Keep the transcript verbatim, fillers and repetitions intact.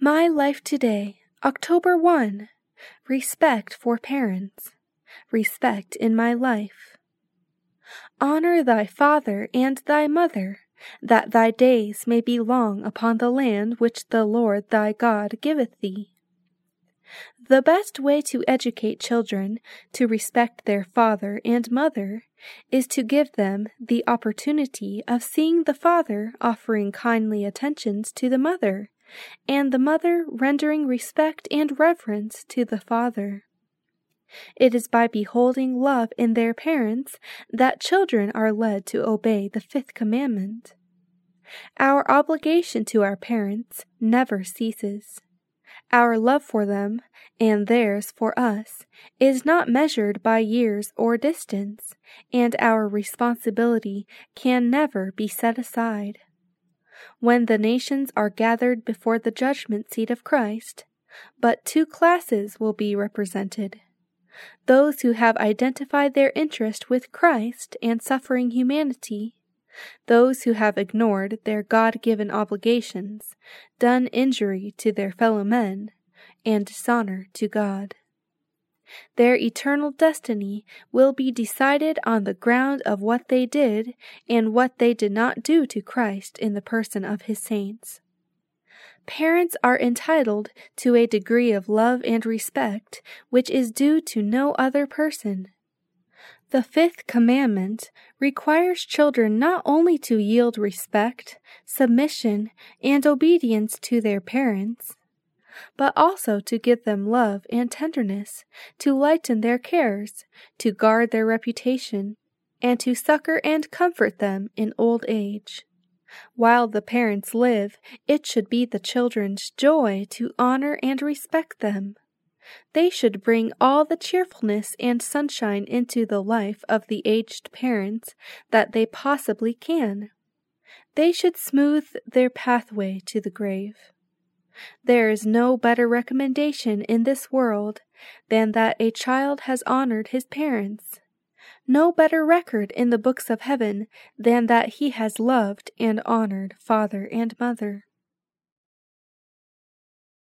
My Life Today, October first. Respect for Parents. Respect in my life. Honor thy father and thy mother, that thy days may be long upon the land which the Lord thy God giveth thee. The best way to educate children to respect their father and mother is to give them the opportunity of seeing the father offering kindly attentions to the mother, and the mother rendering respect and reverence to the father. It is by beholding love in their parents that children are led to obey the fifth commandment. Our obligation to our parents never ceases. Our love for them, and theirs for us, is not measured by years or distance, and our responsibility can never be set aside. When the nations are gathered before the judgment seat of Christ, but two classes will be represented: those who have identified their interest with Christ and suffering humanity, those who have ignored their God-given obligations, done injury to their fellow men, and dishonor to God. Their eternal destiny will be decided on the ground of what they did and what they did not do to Christ in the person of his saints. Parents are entitled to a degree of love and respect which is due to no other person. The fifth commandment requires children not only to yield respect, submission, and obedience to their parents, but also to give them love and tenderness, to lighten their cares, to guard their reputation, and to succor and comfort them in old age. While the parents live, it should be the children's joy to honor and respect them. They should bring all the cheerfulness and sunshine into the life of the aged parents that they possibly can. They should smooth their pathway to the grave. There is no better recommendation in this world than that a child has honored his parents, no better record in the books of heaven than that he has loved and honored father and mother.